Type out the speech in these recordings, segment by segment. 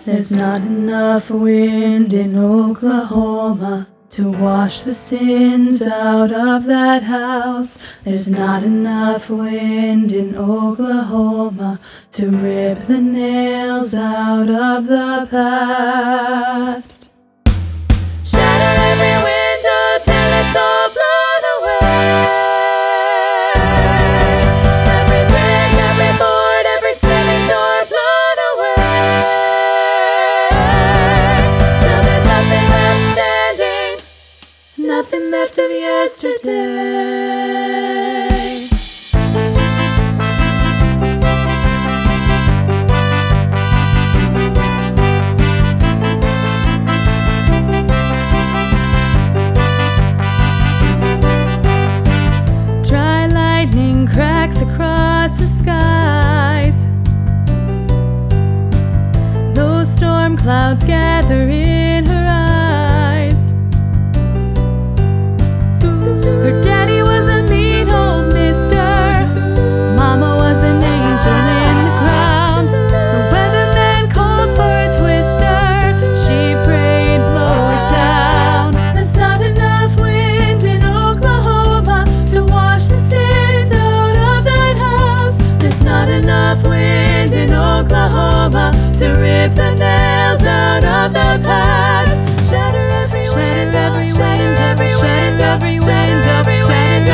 There's not enough wind in Oklahoma to wash the sins out of that house. There's not enough wind in Oklahoma to rip the nails out of the past. Shatter every window till it's all blown away. Every brick, every board, every slamming door blown away. Till there's nothing left standing, nothing left of yesterday. Dry lightning cracks across the skies. Those storm clouds gather in her eyes. Her daddy was a mean old mister. Mama was an angel in the ground. The weatherman called for a twister. She prayed, blow it down. There's not enough wind in Oklahoma to wash the sins out of that house. There's not enough wind in Oklahoma to rip the nails out of the past. Shatter every wind, every wind, every wind, every wind, every wind,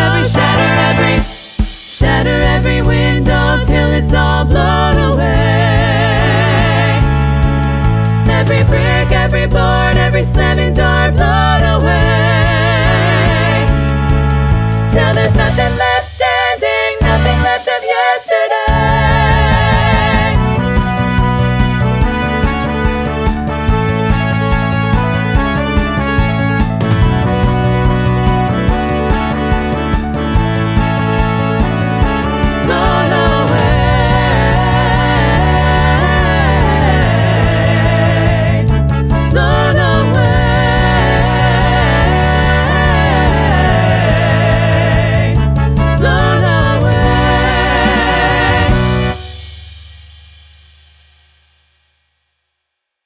shatter every window till it's all blown away. Every brick, every board, every slamming